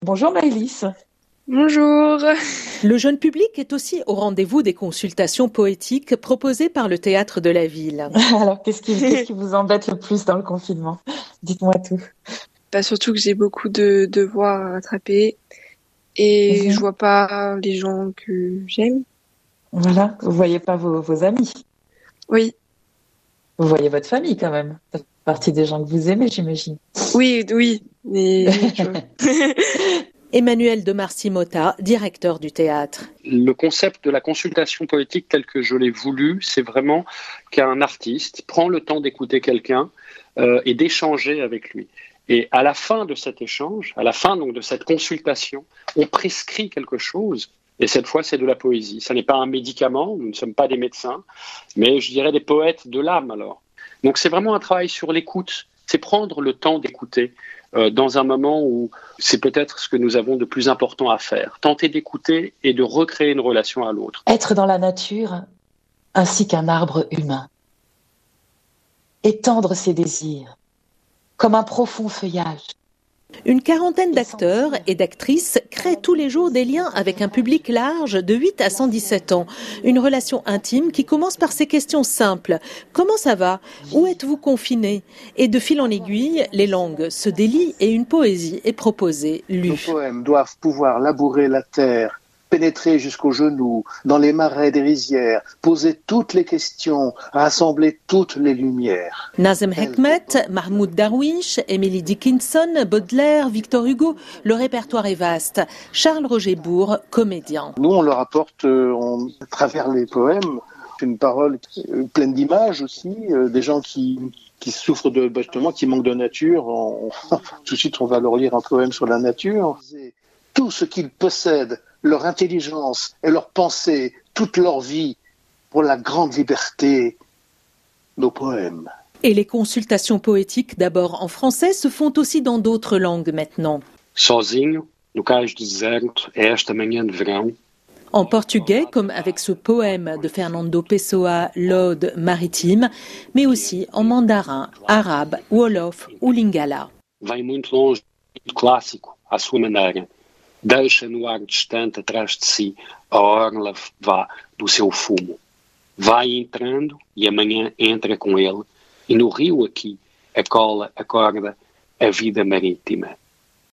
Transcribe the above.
Bonjour Maëlys. Bonjour. Le jeune public est aussi au rendez-vous des consultations poétiques proposées par le Théâtre de la Ville. Alors, qu'est-ce qui vous embête le plus dans le confinement? Dites-moi tout. Surtout que j'ai beaucoup de devoirs à rattraper et je vois pas les gens que j'aime. Voilà, vous voyez pas vos amis. Oui. Vous voyez votre famille quand même. Ça fait partie des gens que vous aimez, j'imagine. Oui, mais Emmanuel de Marcy-Motta, directeur du théâtre. Le concept de la consultation poétique tel que je l'ai voulu, c'est vraiment qu'un artiste prend le temps d'écouter quelqu'un et d'échanger avec lui. Et à la fin de cet échange, à la fin donc de cette consultation, on prescrit quelque chose. Et cette fois, c'est de la poésie. Ça n'est pas un médicament, nous ne sommes pas des médecins, mais je dirais des poètes de l'âme alors. Donc c'est vraiment un travail sur l'écoute, c'est prendre le temps d'écouter dans un moment où c'est peut-être ce que nous avons de plus important à faire. Tenter d'écouter et de recréer une relation à l'autre. Être dans la nature ainsi qu'un arbre humain. Étendre ses désirs comme un profond feuillage. Une quarantaine d'acteurs et d'actrices créent tous les jours des liens avec un public large de 8 à 117 ans. Une relation intime qui commence par ces questions simples. Comment ça va? Où êtes-vous confiné? Et de fil en aiguille, les langues se délient et une poésie est proposée, lue. Nos poèmes doivent pouvoir labourer la terre, pénétrer jusqu'aux genoux, dans les marais des rizières, poser toutes les questions, rassembler toutes les lumières. Nazem Hekmet, Mahmoud Darwish, Emily Dickinson, Baudelaire, Victor Hugo, le répertoire est vaste. Charles Roger Bourg, comédien. Nous, on leur apporte, à travers les poèmes, une parole pleine d'images aussi, des gens qui souffrent justement, qui manquent de nature. Tout de suite, on va leur lire un poème sur la nature. Tout ce qu'ils possèdent, leur intelligence et leur pensée, toute leur vie, pour la grande liberté, nos poèmes. Et les consultations poétiques, d'abord en français, se font aussi dans d'autres langues maintenant. Sozinho, no cais do deserto, esta manhã de verão. En portugais, comme avec ce poème de Fernando Pessoa, l'Ode maritime, mais aussi en mandarin, arabe, wolof ou lingala. Vem muito longe, muito clássico, à sua maneira. Deixa no ar distante atrás de si a orla vá do seu fumo. Vai entrando e amanhã entra com ele, e no rio aqui acorda a vida marítima.